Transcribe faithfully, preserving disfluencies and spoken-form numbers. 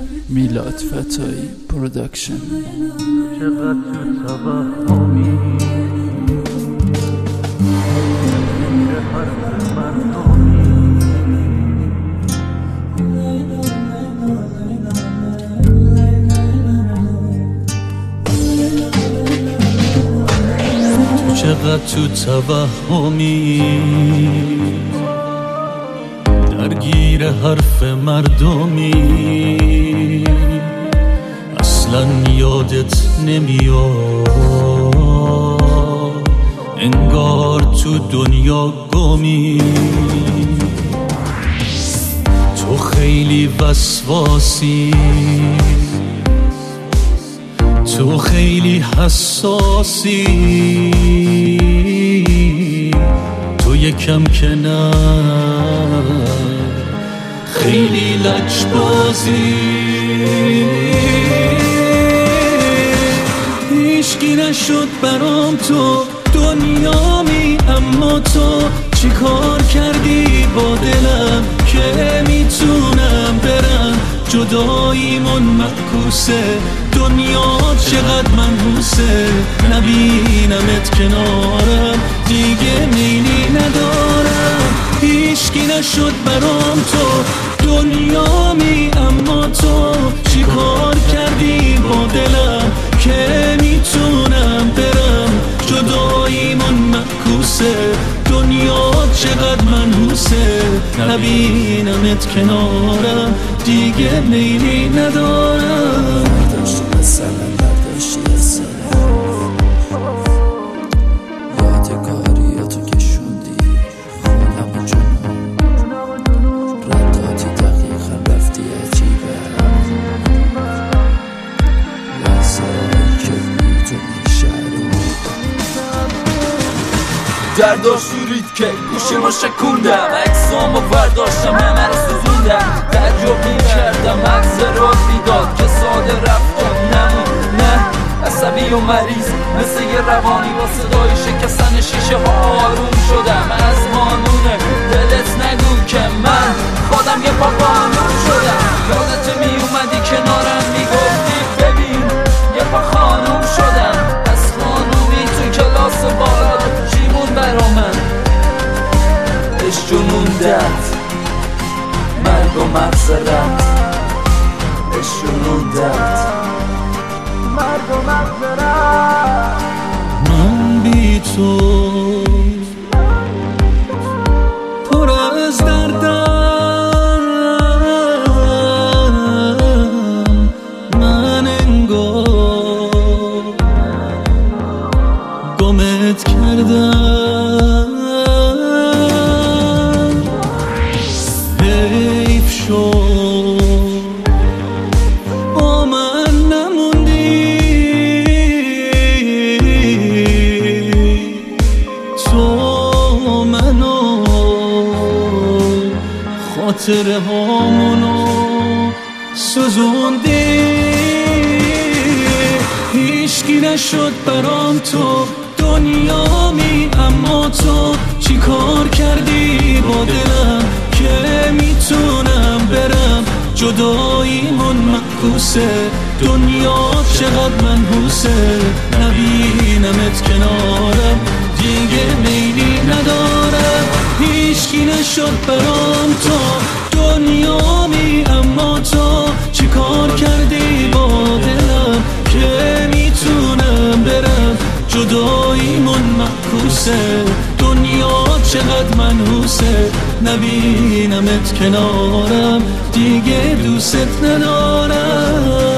میلاد فتایی پروداکشن. چقدر تو توهمی که حرف مردمی تو چقدر تو توهمی درگیر حرف مردمی اصلا یادت نمیاد انگار تو دنیا گمی تو خیلی وسواسی تو خیلی حساسی تو یکم که نه خیلی لجبازی هیچکی نشد برام تو دنیامی اما تو چی کار کردی با دلم که میتونم برم جداییمون معکوسه دنیا چقدر منحوسه نبینمت کنارم دیگه میلی ندارم هیچکی نشد برام تو دنیامی اما تو چی کار کردی با دلم که میتونم برم جداییمون معکوسه دنیا چقدر منحوسه نبینمت کنارم دیگه میلی ندارم برداشتی مثلا برداشتی اصلا یادگاریاتو کشوندی خونم و جنون رداتی دقیقا رفتی عجیبه لحظه هایی که میدونی شهرو دردار شورید که گوشیمو شکوندم عکسامو برداشتم همه رو سوزوندم تعجب میکردم عکس رو بیداد که ساده رفتم نمون نه عصبی و مریض مثل یه روانی با صدای شکستن شیشه ها آروم شدم از قانونه دلت نگو که من خودم یه پا قانون شدم یادت میومدی کنارم میگفتی ببین یه پا خانوم شدم از خانومی تو کلاس بالا چیمون برا من اش جنوندت مرگ و مغزرت اش جنوندت مرگ و مغزرت من بی تو پر از دردم من انگار گمت کردم حیف شد با من نموندی تو منو خاطره هامونو سوزوندی هیچکی نشد برام تو دنیامی اما تو چی کار کردی با دلم که میتونم برم جداییمون معکوسه دنیا چقدر منحوسه نبینمت کنارم دیگه میلی ندارم هیچکی نشد برام تو دنیامی اما تو چی کار کردی با دلم که میتونم برم جداییمون معکوسه دنیا چقدر منحوسه نبینمت کنارم دیگه دوست ندارم